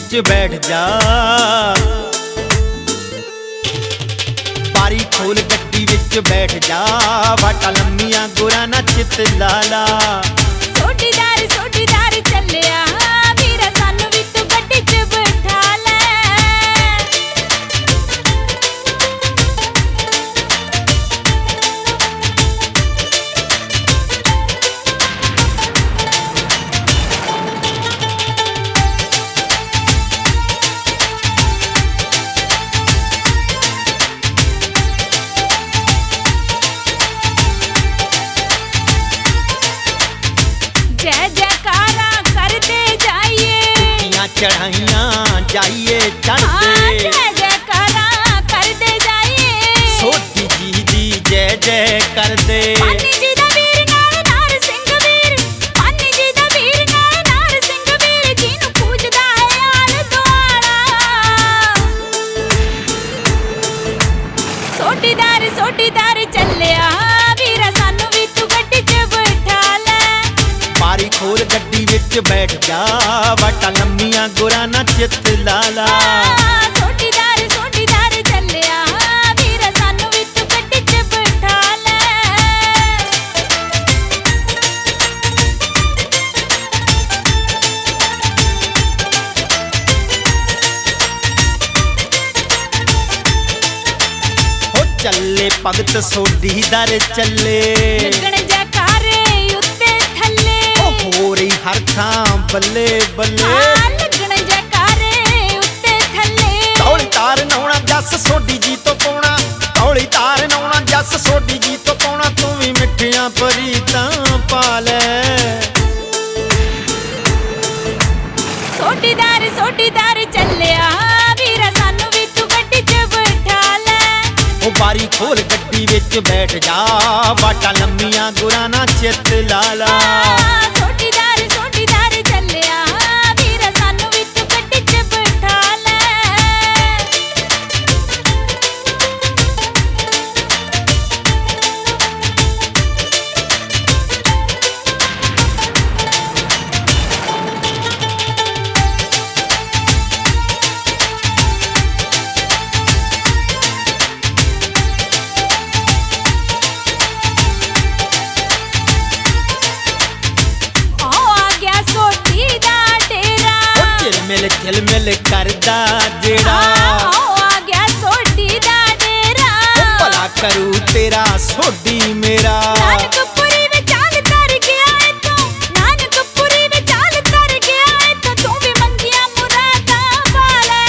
विच बैठ जा। बारी खोल गड्डी विच बैठ जा, वाटा लम्मियां गुरां ना चित लाला। सोटीदार चलिया वीरा सानू भी तू गड्डी च बिठा ले। जय जयकारा करते जाइए, चढ़ाइयां जाइए चढ़ते। जय जयकारा करते जाइए, सोटी जी दी जय जय कर दे। पानी जी दा वीर नाल नार सिंह वीर, पानी जी दा वीर नाल नार सिंह वीर, जिन्नू पूजदा है आल दुआला। सोटीदार चलिया वीरा सानू भी तू गड्डी च बिठा ले। बारी खोल गड्डी विच बैठ जा, वाटा लम्मियां गुरां ना चित लाला। सोटीदार चलिया वीरा सानू भी तू गड्डी च बिठा ले। हो चले भगत सोडीदार चले, लगण जयकारे उत्ते थल्ले। हो रही हर थां बल्ले बल्ले। लगण जयकारे उत्ते थल्ले। तौली तार नौना जस सोडी जी तो पाउणा, तौली तार नौना जस सोडी जी तो पाउणा। तू भी मिठियां परीतां पा ले। सोटीदार चलिया वीरा सानू भी तू गड्डी च बिठा ले। ओ बारी खोल गड्डी विच बैठ जा, वाटा लम्मियां गुरां ना चित लाला। सोटीदार चलिया वीरा सानू भी तू गड्डी च बिठा ले। झिलमिल करदा जेड़ा, आ गया सोडी दा डेरा। भला करू तेरा सोडी मेरा। नानकपुरी विच चाल तर गया है तू, नानकपुरी विच चाल तर गया है तू, तू भी मंगिया मुरादां वाले।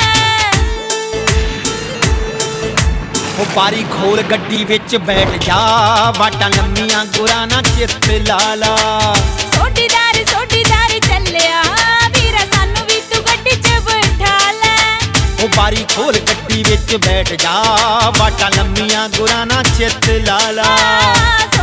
ओ बारी खोल गड्डी विच बैठ जा, वाटा लम्मियां गुरां ना चित लाला। सोटीदार चलिया वीरा सानू भी तू गड्डी च बिठा ले। ओ बारी खोल गड्डी विच बैठ जा, वाटा लम्मियां गुरां ना चित लाला।